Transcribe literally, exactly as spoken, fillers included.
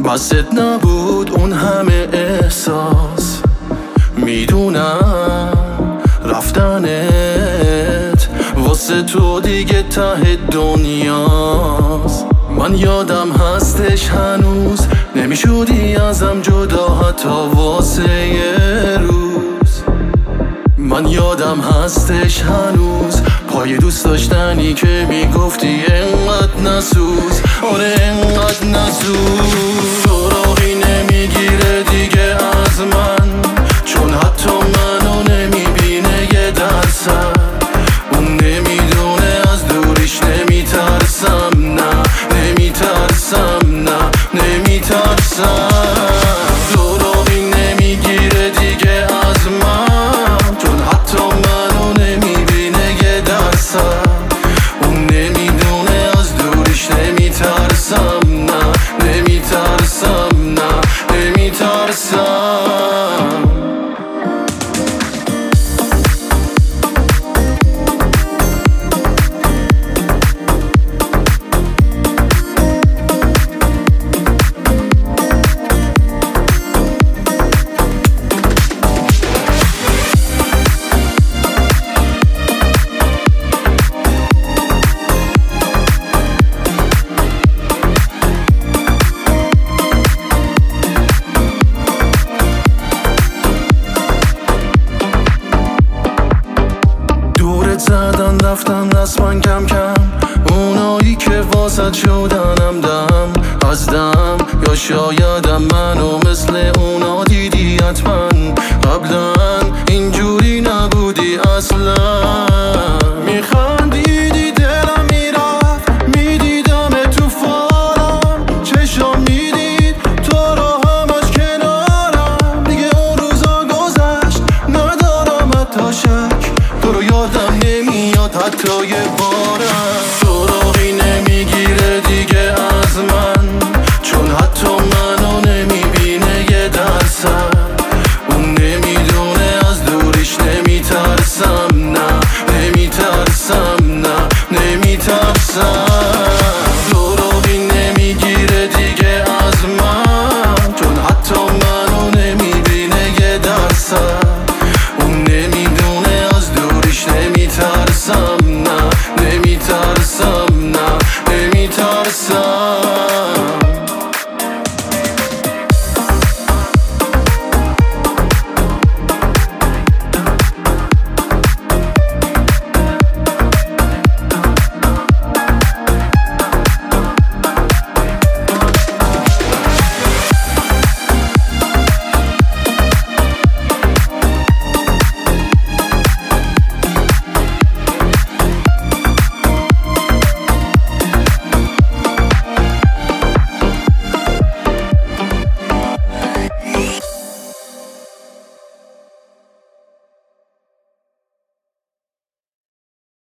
بست نبود اون همه احساس، میدونم رفتنت واسه تو دیگه ته دنیاست. من یادم هستش هنوز نمیشودی ازم جدا حتی واسه یه روز. من یادم هستش هنوز پای دوست داشتنی که میگفتی انقدر نسوز، آره انقدر نسوز. سراغی نمیگیره دیگه از من، چون حتی منو نمیبینه یه درصد. اون نمیدونه از دوریش نمیترسم، نه نمیترسم، نه نمیترسم. سراغی نمیگیره دیگه از من، چون حتی منو نمیبینه یه درصد. اون نمیدونه از دوریش نمیترسم، نه نمیترسم، نه نمیترسم. زدن رفتن رسما کم کم، اونایی که واسط شدنم دم از دم. یا شایدم منو مثل اونا دیدی حتما، قبلا اینجوری نبودی اصلا. میخندیدی دلم میرفت، میدیدم تو فالم، چشم میدید تو رو همش کنارم. دیگه اون روزا گذشت ندارم حتی شک، تو رو یادم نمیاد حتی یه بارم. سراغی نمیگیره دیگه از من، چون حتی منو نمیبینه یه درصد. اون نمیدونه از دوریش نمیترسم، نه نمیترسم، نه نمیترسم.